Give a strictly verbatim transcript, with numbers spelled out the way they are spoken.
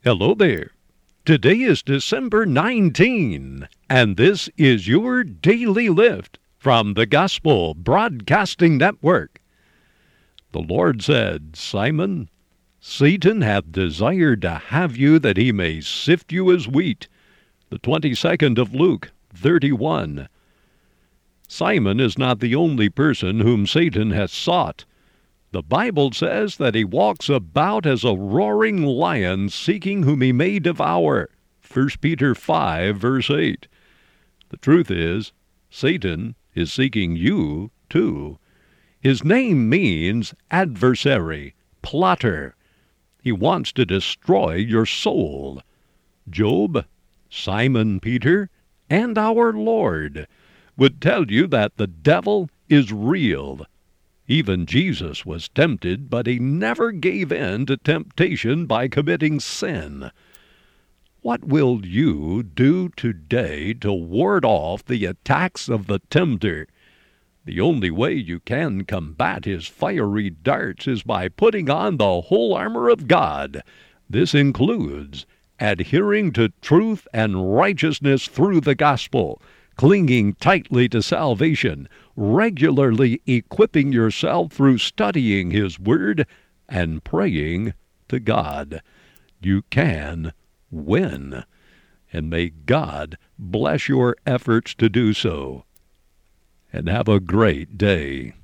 Hello there. Today is December nineteenth, and this is your Daily Lift from the Gospel Broadcasting Network. The Lord said, Simon, Satan hath desired to have you that he may sift you as wheat. The twenty-second of Luke thirty-one. Simon is not the only person whom Satan has sought. The Bible says that he walks about as a roaring lion, seeking whom he may devour. First Peter five, verse eight. The truth is, Satan is seeking you, too. His name means adversary, plotter. He wants to destroy your soul. Job, Simon Peter, and our Lord would tell you that the devil is real. Even Jesus was tempted, but he never gave in to temptation by committing sin. What will you do today to ward off the attacks of the tempter? The only way you can combat his fiery darts is by putting on the whole armor of God. This includes adhering to truth and righteousness through the gospel, clinging tightly to salvation, regularly equipping yourself through studying His Word, and praying to God. You can win, and may God bless your efforts to do so. And have a great day.